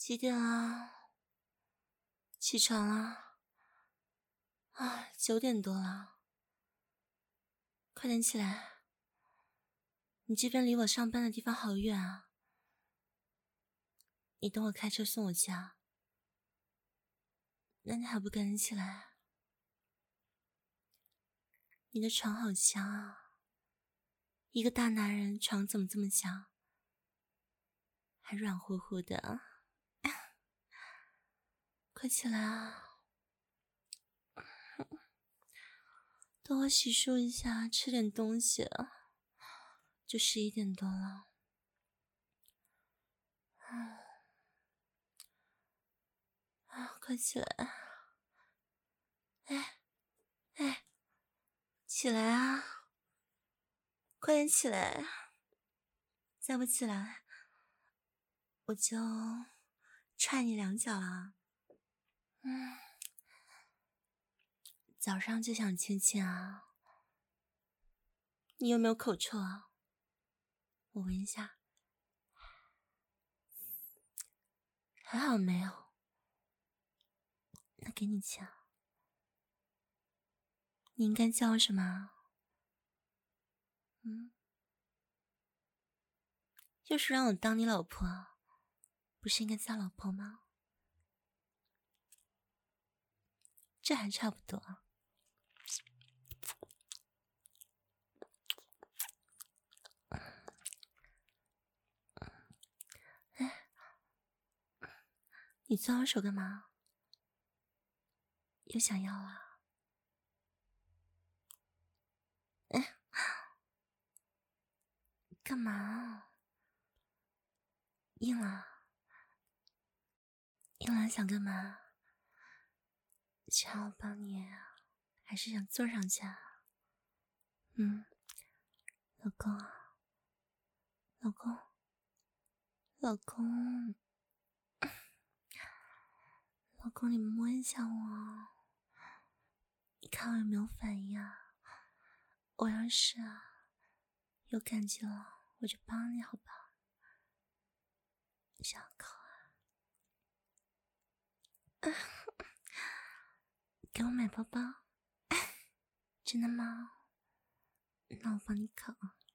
几点了？起床了？啊，9点多了，快点起来！你这边离我上班的地方好远啊，你等我开车送我家。那你还不赶紧起来？你的床好香啊，一个大男人床怎么这么香？还软乎乎的，快起来啊！等我洗漱一下，吃点东西，就11点多了。快起来！哎，起来啊！快点起来！再不起来，我就踹你2脚了。早上就想亲亲啊，你有没有口臭啊？我闻一下，还好没有。那给你亲啊。你应该叫我什么？又是让我当你老婆，不是应该叫老婆吗？这还差不多。你钻我手干嘛？又想要啊？干嘛？硬了？硬了想干嘛？想我帮你还是想坐上去啊？老公啊，老公，老公，老公，你摸一下我，你看我有没有反应啊？我要是有感觉了，我就帮你好吧？小口啊，给我买包包，真的吗？那我帮你口。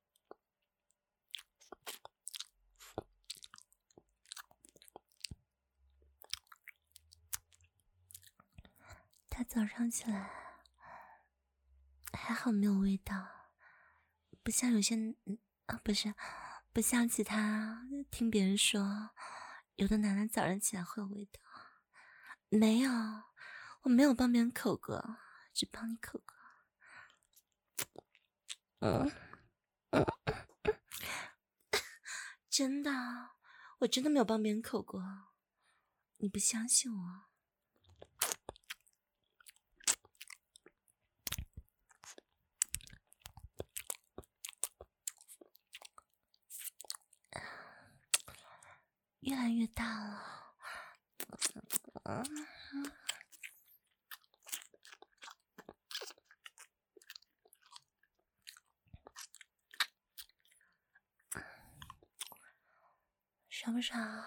他早上起来还好没有味道，不像有些不像其他听别人说有的男的早上起来会有味道。没有，我没有帮别人口过，只帮你口过。真的，我真的没有帮别人口过，你不相信我？越来越大了。爽不爽？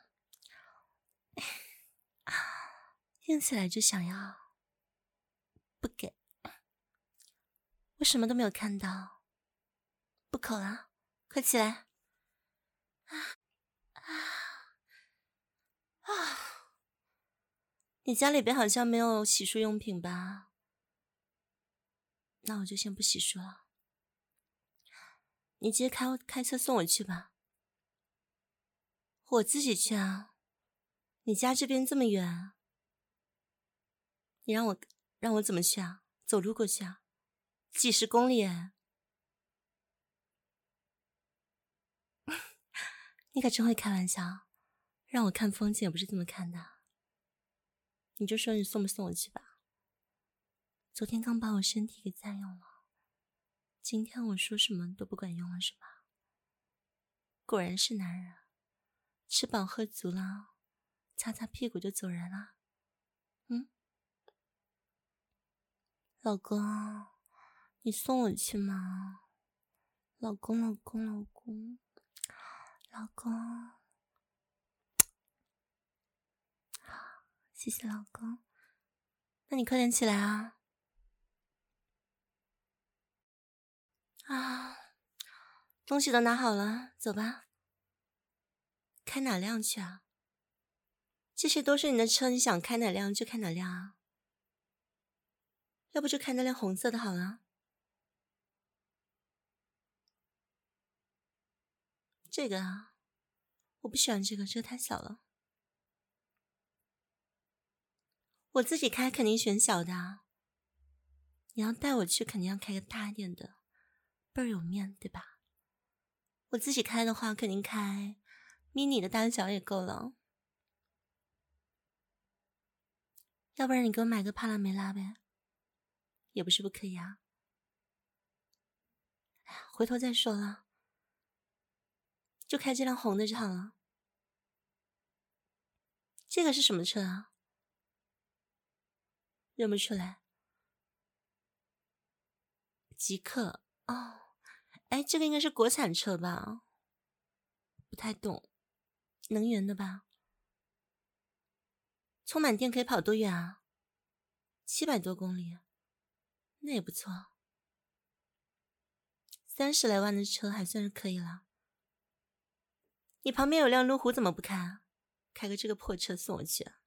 硬起来就想要，不给，我什么都没有看到，不口了，快起来！你家里边好像没有洗漱用品吧？那我就先不洗漱了，你直接开车送我去吧。我自己去啊，你家这边这么远，你让我怎么去啊？走路过去啊？几十公里哎！你可真会开玩笑，让我看风景也不是这么看的。你就说你送不送我去吧。昨天刚把我身体给占用了，今天我说什么都不管用了是吧？果然是男人，吃饱喝足了，擦擦屁股就走人了。老公，你送我去吗？老公，老公，老公，老公， 谢谢老公。那你快点起来啊！啊，东西都拿好了，走吧。开哪辆去啊？这些都是你的车，你想开哪辆就开哪辆啊。要不就开那辆红色的好了。这个啊，我不喜欢这个，这个太小了。我自己开肯定选小的啊。你要带我去，肯定要开个大一点的，倍儿有面，对吧？我自己开的话，肯定开 mini 的大小也够了。要不然你给我买个帕拉梅拉呗，也不是不可以啊。哎呀，回头再说了，就开这辆红的就好了。这个是什么车啊？认不出来。极客哦，哎，这个应该是国产车吧？不太懂，能源的吧？充满电可以跑多远啊？700多公里，那也不错。30来万的车还算是可以了。你旁边有辆路虎怎么不开啊？开个这个破车送我去啊？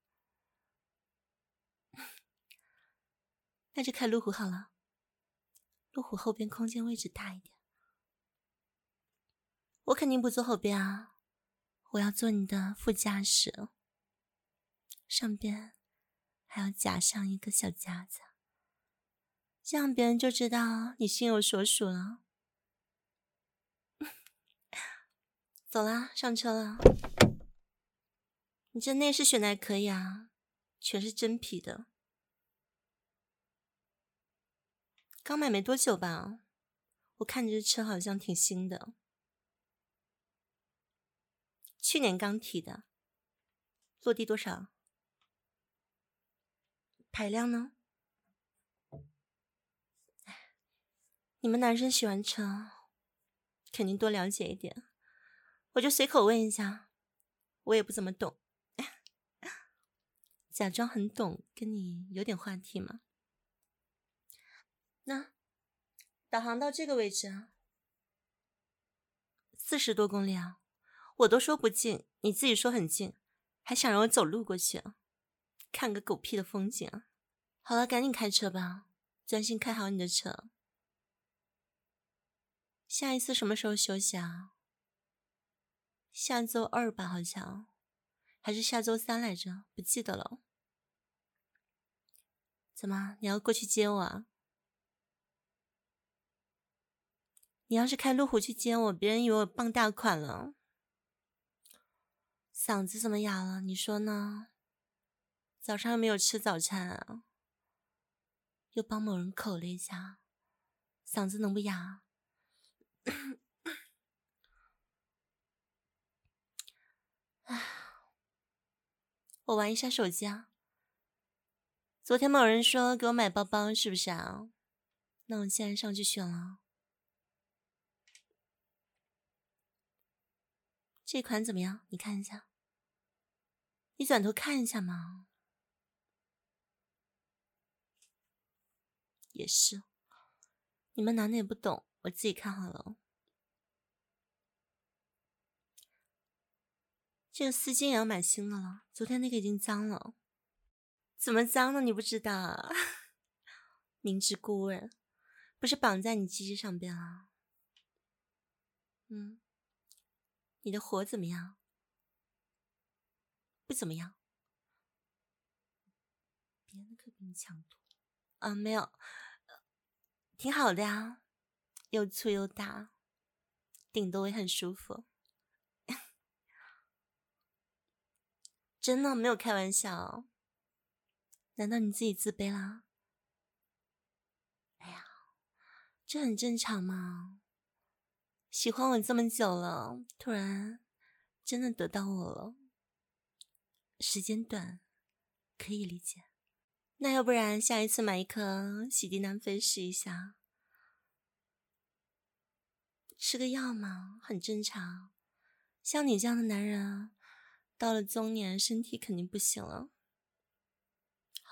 那就开路虎好了。路虎后边空间位置大一点。我肯定不坐后边啊，我要坐你的副驾驶，上边还要夹上一个小夹子，这样别人就知道你心有所属了。走啦，上车了。你这内饰选的还可以啊，全是真皮的。刚买没多久吧？我看这车好像挺新的，去年刚提的。落地多少？排量呢？你们男生喜欢车，肯定多了解一点。我就随口问一下，我也不怎么懂，假装很懂，跟你有点话题嘛。那导航到这个位置啊，40多公里啊，我都说不近，你自己说很近，还想让我走路过去啊？看个狗屁的风景啊！好了，赶紧开车吧，专心开好你的车。下一次什么时候休息啊？下周2吧，好像还是下周3来着，不记得了。怎么，你要过去接我啊？你要是开路虎去接我，别人以为我傍大款了。嗓子怎么哑了？你说呢？早上又没有吃早餐啊，又帮某人口了一下，嗓子能不哑？唉，我玩一下手机啊。昨天某人说给我买包包，是不是啊？那我现在上去选了。这款怎么样？你看一下。你转头看一下嘛。也是，你们男的也不懂，我自己看好了。这个丝巾也要买新的了，昨天那个已经脏了。怎么脏了？你不知道啊？明知故问，不是绑在你鸡鸡上边啊？你的活怎么样？不怎么样。别人的可比你强多啊？没有，挺好的呀，又粗又大，顶的我也很舒服。真的没有开玩笑。难道你自己自卑啦？哎呀，这很正常嘛。喜欢我这么久了，突然真的得到我了，时间短，可以理解。那要不然下一次买一颗洗涤南非试一下，吃个药嘛，很正常。像你这样的男人，到了中年身体肯定不行了。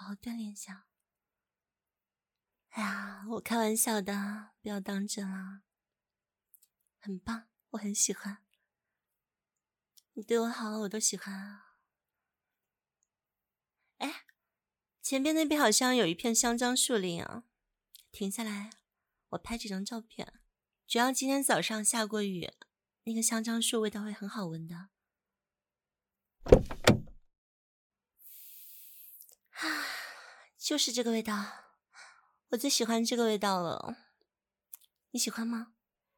好好锻炼一下。哎呀，我开玩笑的，不要当真了。很棒，我很喜欢。你对我好，我都喜欢啊。哎，前边那边好像有一片香樟树林啊，停下来，我拍几张照片。主要今天早上下过雨，那个香樟树味道会很好闻的。就是这个味道，我最喜欢这个味道了。你喜欢吗？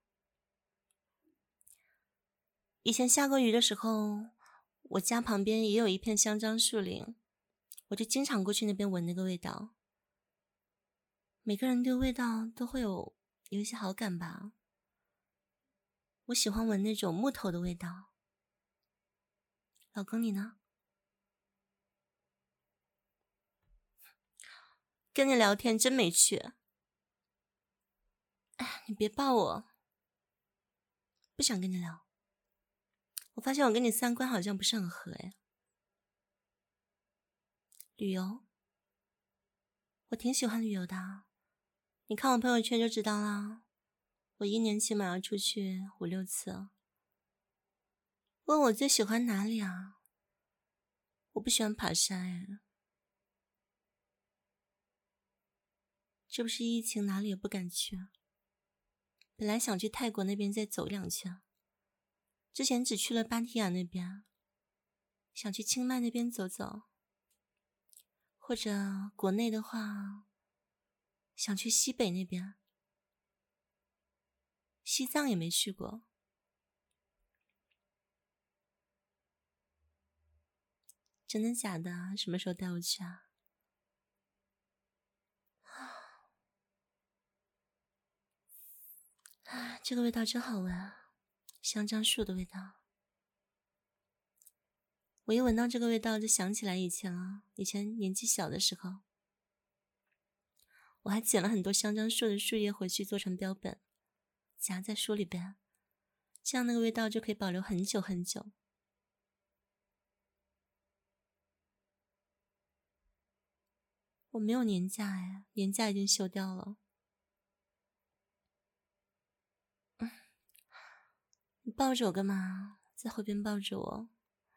以前下过雨的时候，我家旁边也有一片香樟树林，我就经常过去那边闻那个味道。每个人对味道都会有一些好感吧。我喜欢闻那种木头的味道。老公你呢？跟你聊天真没趣。哎，你别抱我，不想跟你聊。我发现我跟你三观好像不是很合哎。旅游，我挺喜欢旅游的，你看我朋友圈就知道啦。我一年起码要出去5、6次。问我最喜欢哪里啊？我不喜欢爬山哎。这不是疫情哪里也不敢去啊。本来想去泰国那边再走2圈，之前只去了芭提雅那边，想去清迈那边走走，或者国内的话想去西北那边，西藏也没去过。真的假的？什么时候带我去啊？这个味道真好闻啊，香樟树的味道。我一闻到这个味道就想起来以前了，以前年纪小的时候，我还捡了很多香樟树的树叶回去做成标本，夹在书里边，这样那个味道就可以保留很久很久。我没有年假哎，年假已经休掉了。你抱着我干嘛？在后边抱着我。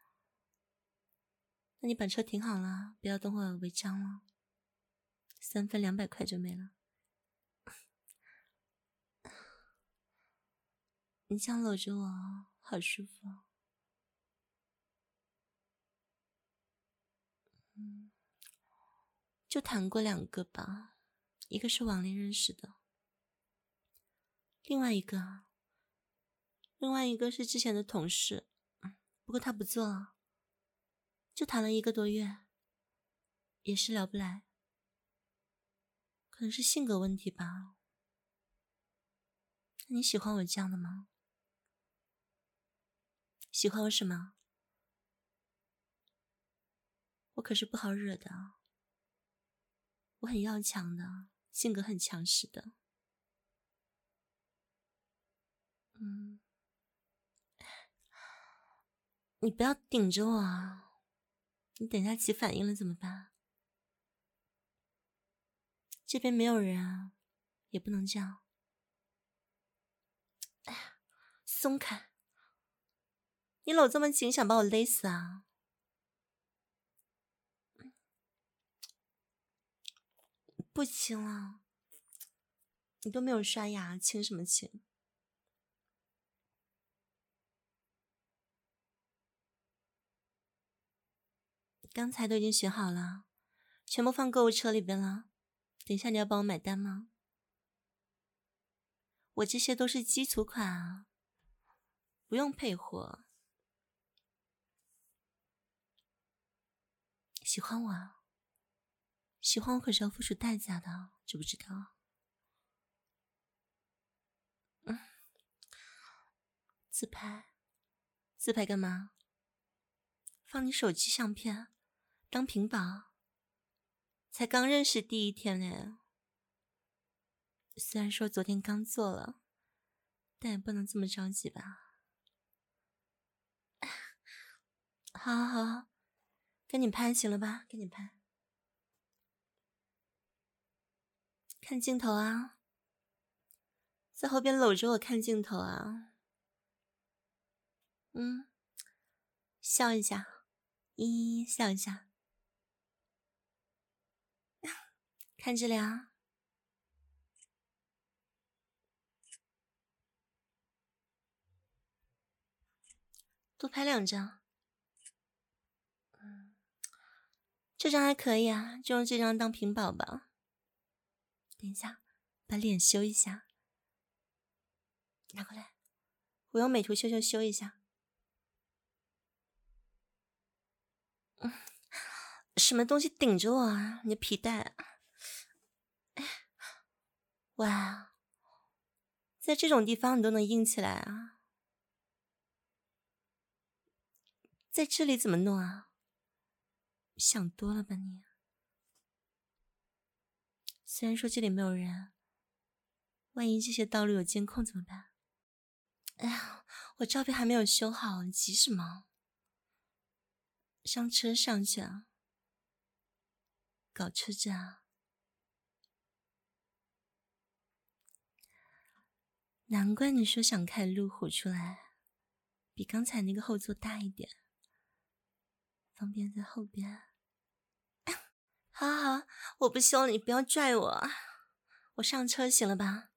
那你把车停好了，不要等会儿违章了，3分200块就没了。你这样搂着我，好舒服。就谈过2个吧，一个是网恋认识的，另外一个是之前的同事，不过他不做了，就谈了1个多月，也是聊不来，可能是性格问题吧。那你喜欢我这样的吗？喜欢我什么？我可是不好惹的，我很要强的，性格很强势的。你不要顶着我啊，你等下起反应了怎么办？这边没有人啊，也不能这样。哎呀，松开！你搂这么紧，想把我勒死啊？不亲了，你都没有刷牙，亲什么亲？刚才都已经选好了，全部放购物车里边了。等一下你要帮我买单吗？我这些都是基础款啊，不用配货。喜欢我啊？喜欢我可是要付出代价的，知不知道？自拍，自拍干嘛？放你手机相片，当屏保。才刚认识第1天呢，虽然说昨天刚做了，但也不能这么着急吧。好好好，跟你拍行了吧？跟你拍。 看镜头啊，在后边搂着我看镜头啊。笑一下，笑一下，看这里啊，多拍2张。这张还可以啊，就用这张当屏保吧。等一下，把脸修一下，拿过来，我用美图秀秀修一下。什么东西顶着我啊？你的皮带！哇，在这种地方你都能硬起来啊？在这里怎么弄啊？想多了吧你？虽然说这里没有人，万一这些道路有监控怎么办？哎呀，我照片还没有修好，你急什么？上车上去啊！搞车子啊！难怪你说想开路虎出来，比刚才那个后座大一点，方便在后边。好好好，我不修了，你不要拽我，我上车行了吧？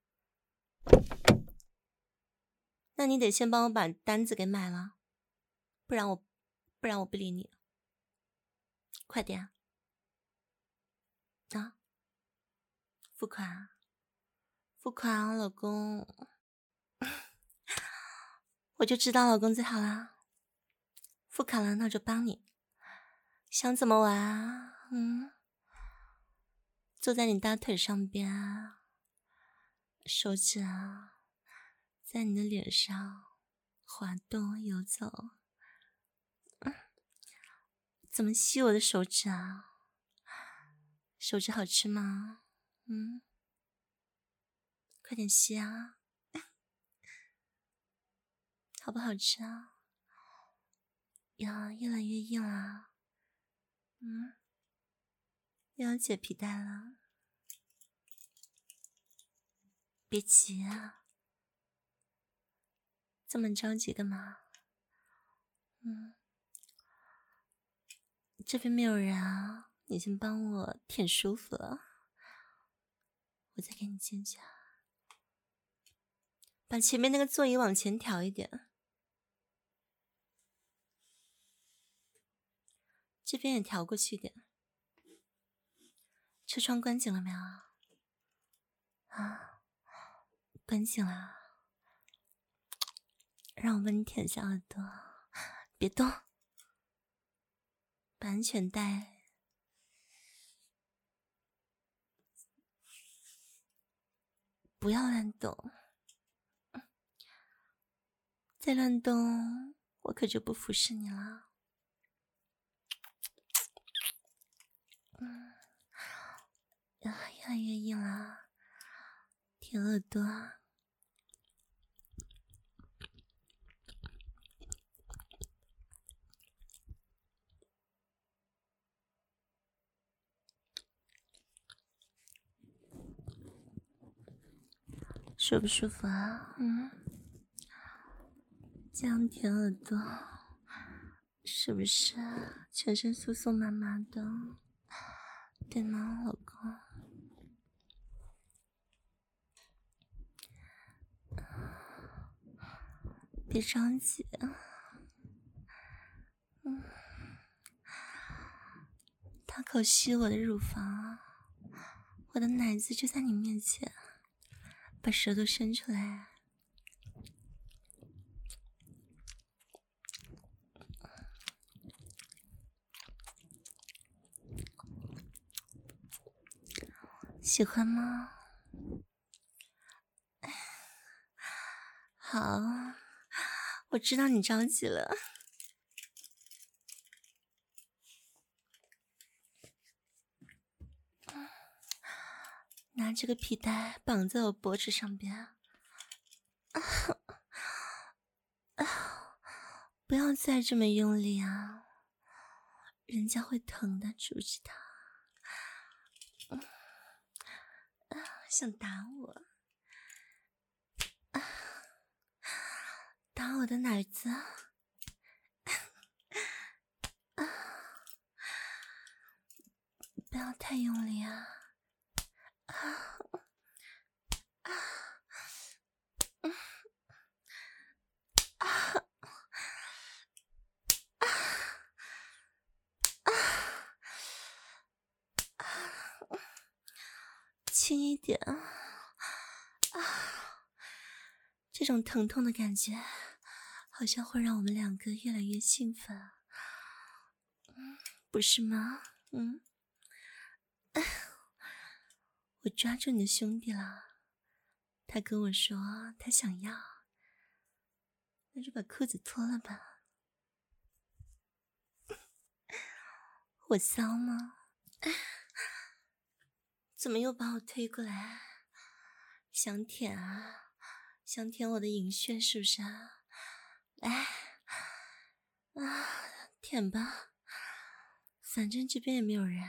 那你得先帮我把单子给买了，不然我不理你。快点啊！付款，付款啊，老公。我就知道老公最好啦。付款了，那我就帮你。想怎么玩啊？坐在你大腿上边啊，手指啊，在你的脸上滑动游走。怎么吸我的手指啊？手指好吃吗？快点吸啊！好不好吃啊？呀，越来越硬了。又要解皮带了。别急啊，这么着急干嘛？这边没有人啊，你先帮我舔舒服了，我再给你进去。把前面那个座椅往前调一点，这边也调过去一点。车窗关紧了没有啊？关紧了。让我帮你舔下耳朵，别动，把安全带不要乱动，再乱动我可就不服侍你了。越来越硬了，舔耳朵。舒不舒服啊？这样舔耳朵，是不是全身酥酥麻麻的？对吗，老公？别着急，大口吸我的乳房，我的奶子就在你面前，把舌头伸出来。喜欢吗？好，我知道你着急了。拿这个皮带绑在我脖子上边。不要再这么用力啊，人家会疼的，知不知道？ 想打我啊？打我的哪子啊？不要太用力啊！轻一点这种疼痛的感觉好像会让我们两个越来越兴奋，不是吗？我抓住你的兄弟了，他跟我说他想要，那就把裤子脱了吧。我骚吗？怎么又把我推过来？想舔啊？想舔我的银穴是不是啊？来舔吧，反正这边也没有人。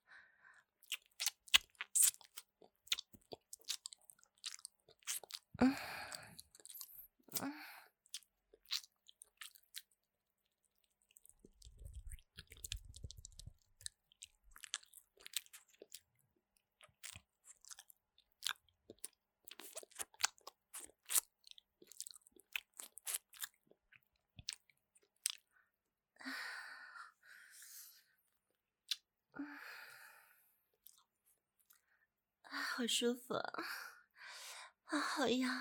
好舒服好痒。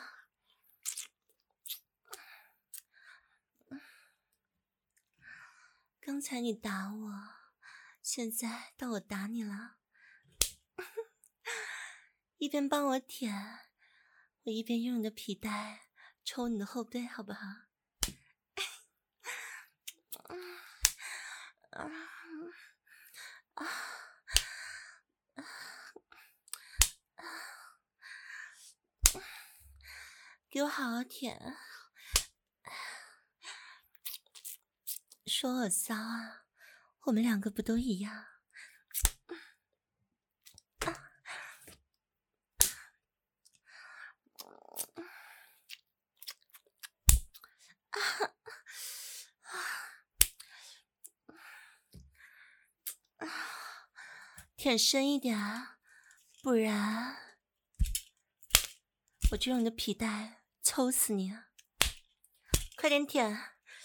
刚才你打我，现在到我打你了。一边帮我舔，我一边用你的皮带抽你的后背，好不好？给我好好舔。说我骚啊？我们两个不都一样？舔深一点啊，不然我就用你的皮带抽死你啊！快点舔。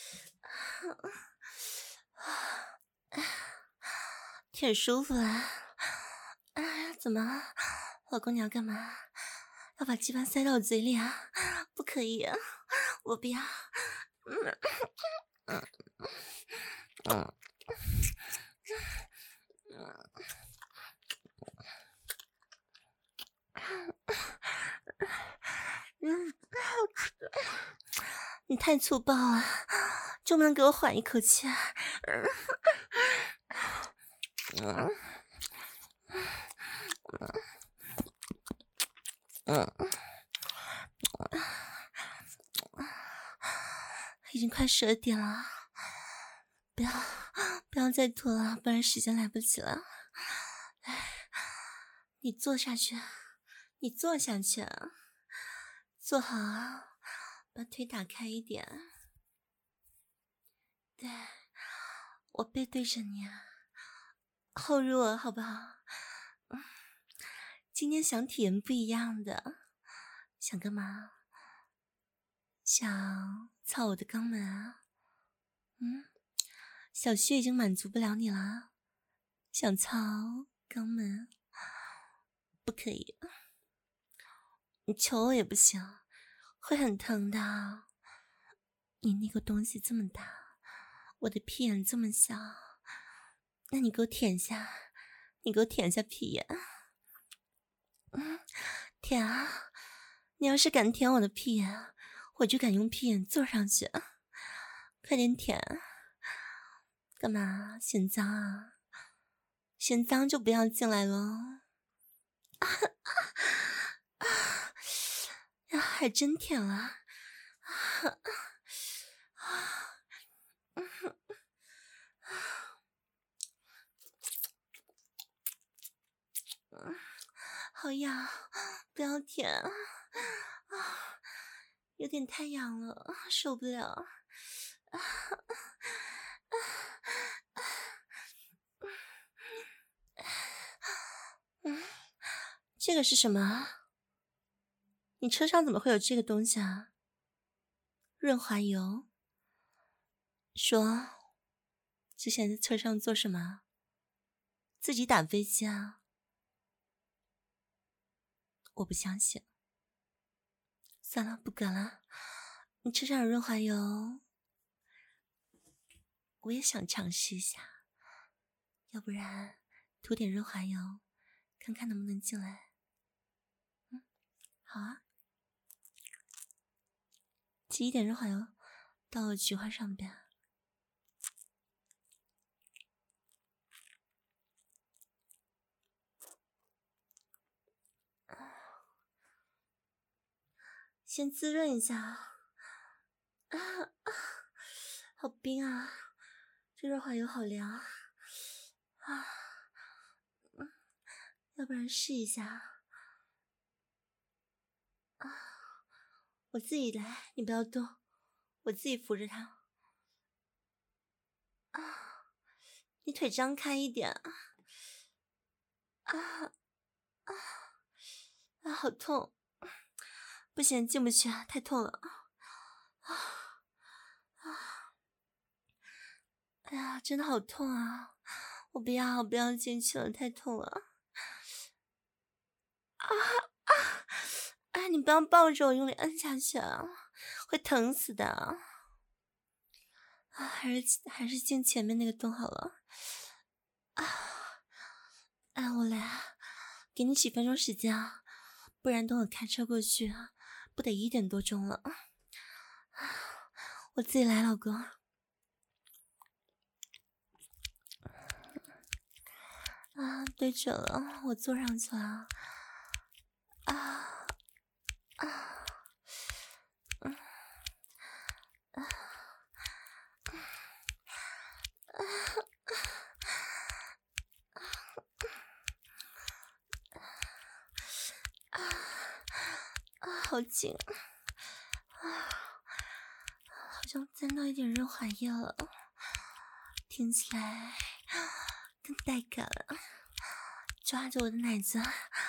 舔舒服了。怎么，老公你要干嘛？要把鸡巴塞到我嘴里啊？不可以啊，我不要。你太粗暴了，就不能给我缓一口气啊？已经快12点了，不要再拖了，不然时间来不及了。来，你坐下去，你坐下去，坐好啊，把腿打开一点。对，我背对着你，后入我好不好？今天想体验不一样的，想干嘛？想操我的肛门啊？小穴已经满足不了你了，想操肛门？不可以，你求我也不行，会很疼的。你那个东西这么大，我的屁眼这么小，那你给我舔下，你给我舔下屁眼。舔啊！你要是敢舔我的屁眼，我就敢用屁眼坐上去。快点舔！干嘛？嫌脏啊？嫌脏就不要进来了。呀，还真舔了。好痒， 不要舔啊！有点太痒了，受不了。这个是什么？你车上怎么会有这个东西啊？润滑油。说，之前在车上做什么？自己打飞机啊？我不相信。算了，不管了。你车上有润滑油，我也想尝试一下。要不然涂点润滑油，看看能不能进来。好啊。挤一点润滑油到我菊花上边。先滋润一下。好冰啊！这润滑油好凉啊！要不然试一下。我自己来，你不要动，我自己扶着它。你腿张开一点。好痛！不行，进不去，太痛了。哎呀，真的好痛啊！我不要进去了，太痛了。你不要抱着我用力摁下去啊，会疼死的。还是进前面那个洞好了。我来啊，给你几分钟时间啊，不然等我开车过去，不得1点多钟了。我自己来，老公。对准了，我坐上去了。好紧。好像沾到一点润滑液了，听起来更带感了。抓着我的奶子。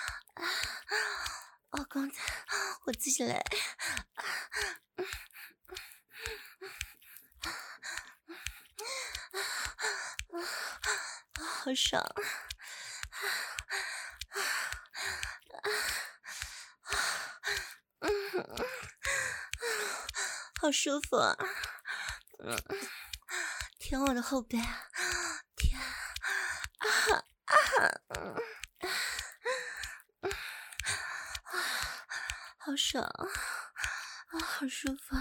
刚才我自己来。好爽。好舒服啊。舔我的后背。舔。好爽。好舒服。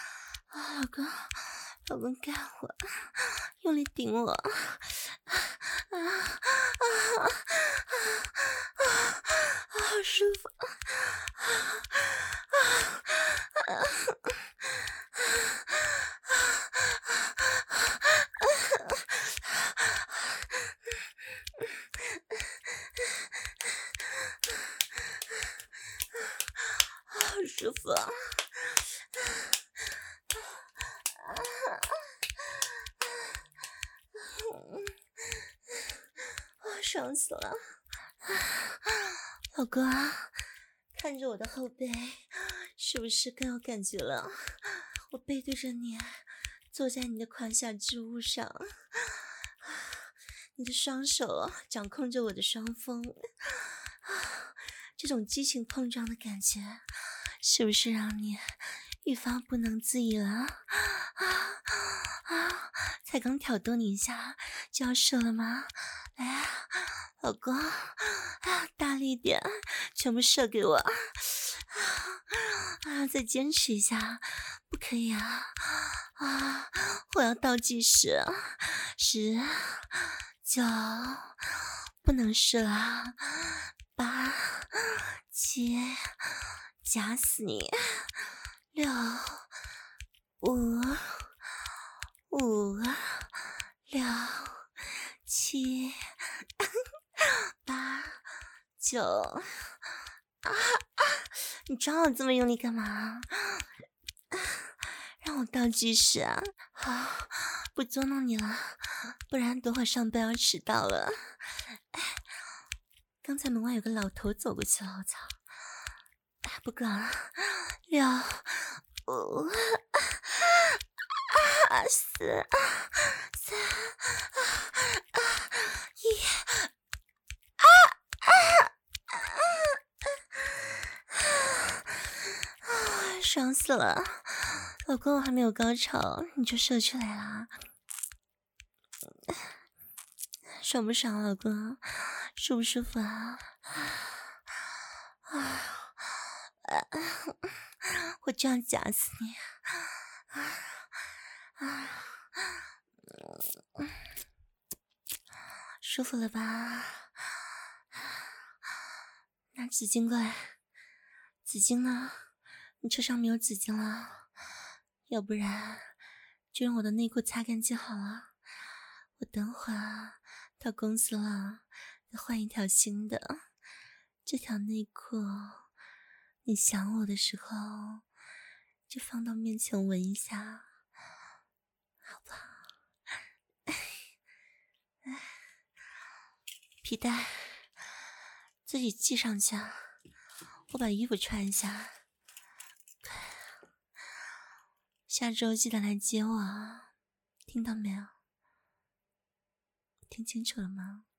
老公干我，用力顶我。好舒服。好舒服。爽死了。老公啊，看着我的后背，是不是更有感觉了？我背对着你，坐在你的胯下之物上，你的双手掌控着我的双峰，这种激情碰撞的感觉，是不是让你愈发不能自已了？才刚挑逗你一下就要射了吗？来啊，老公，大力一点，全部射给我。再坚持一下，不可以啊！我要倒计时，10、9，不能射了，8、7，夹死你！6、5、6、7、8、9， 你抓我这么用力干嘛？让我倒计时啊！好，不捉弄你了，不然等会儿上班要迟到了。刚才门外有个老头走过去了，我操！不管了，6、5、4、3、1。爽死了，老公，我还没有高潮你就射出来了，爽不爽啊，老公？舒不舒服啊？我这样夹死你！舒服了吧？拿纸巾过来，纸巾呢？你车上没有纸巾了，要不然就用我的内裤擦干净好了。我等会儿到公司了，再换一条新的。这条内裤，你想我的时候就放到面前闻一下，好不好？皮带自己系上去啊，我把衣服穿一下。下周记得来接我啊，听到没有？听清楚了吗？